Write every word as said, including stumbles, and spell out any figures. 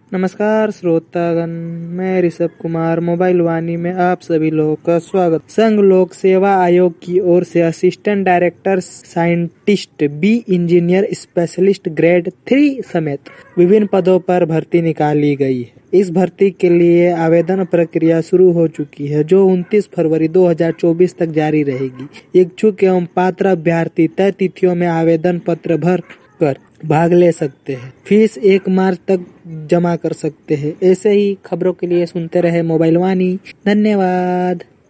नमस्कार श्रोतागण, मैं ऋषभ कुमार मोबाइल वाणी में आप सभी लोगों का स्वागत। संघ लोक सेवा आयोग की ओर से assistant director scientist, B engineer specialist grade three समेत विभिन्न पदों पर भर्ती निकाली गई है। इस भर्ती के लिए आवेदन प्रक्रिया शुरू हो चुकी है, जो उनतीस फरवरी दो हज़ार चौबीस तक जारी रहेगी। इच्छुक एवं पात्र अभ्यर्थी तय तिथियों में आवेदन पत्र भर कर भाग ले सकते हैं। फीस एक मार्च तक जमा कर सकते हैं। ऐसे ही खबरों के लिए सुनते रहे मोबाइल वाणी। धन्यवाद।